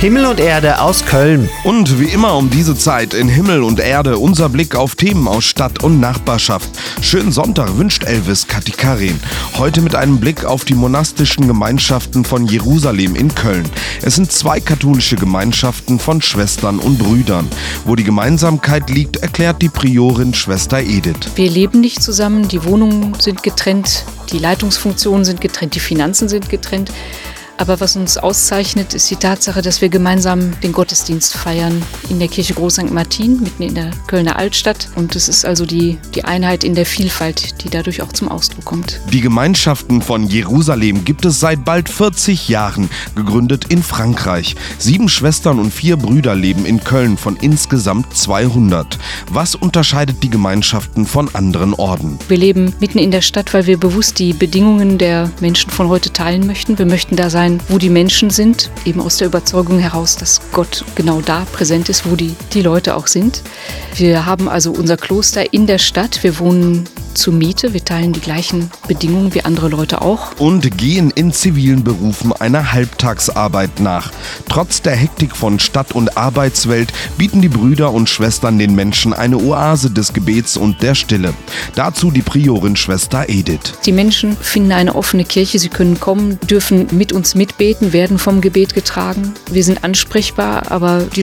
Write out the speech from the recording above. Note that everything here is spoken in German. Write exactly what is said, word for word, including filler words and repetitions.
Himmel und Erde aus Köln. Und wie immer um diese Zeit in Himmel und Erde unser Blick auf Themen aus Stadt und Nachbarschaft. Schönen Sonntag wünscht Elvis Katikarin. Heute mit einem Blick auf die monastischen Gemeinschaften von Jerusalem in Köln. Es sind zwei katholische Gemeinschaften von Schwestern und Brüdern. Wo die Gemeinsamkeit liegt, erklärt die Priorin Schwester Edith. Wir leben nicht zusammen, die Wohnungen sind getrennt, die Leitungsfunktionen sind getrennt, die Finanzen sind getrennt. Aber was uns auszeichnet, ist die Tatsache, dass wir gemeinsam den Gottesdienst feiern in der Kirche Groß Sankt Martin, mitten in der Kölner Altstadt. Und es ist also die, die Einheit in der Vielfalt, die dadurch auch zum Ausdruck kommt. Die Gemeinschaften von Jerusalem gibt es seit bald vierzig Jahren, gegründet in Frankreich. Sieben Schwestern und vier Brüder leben in Köln von insgesamt zweihundert. Was unterscheidet die Gemeinschaften von anderen Orden? Wir leben mitten in der Stadt, weil wir bewusst die Bedingungen der Menschen von heute teilen möchten. Wir möchten da sein, wo die Menschen sind, eben aus der Überzeugung heraus, dass Gott genau da präsent ist, wo die, die Leute auch sind. Wir haben also unser Kloster in der Stadt, wir wohnen zur Miete, wir teilen die gleichen Bedingungen wie andere Leute auch. Und gehen in zivilen Berufen einer Halbtagsarbeit nach. Trotz der Hektik von Stadt- und Arbeitswelt bieten die Brüder und Schwestern den Menschen eine Oase des Gebets und der Stille. Dazu die Priorin Schwester Edith. Die Menschen finden eine offene Kirche, sie können kommen, dürfen mit uns mitbeten, werden vom Gebet getragen. Wir sind ansprechbar, aber die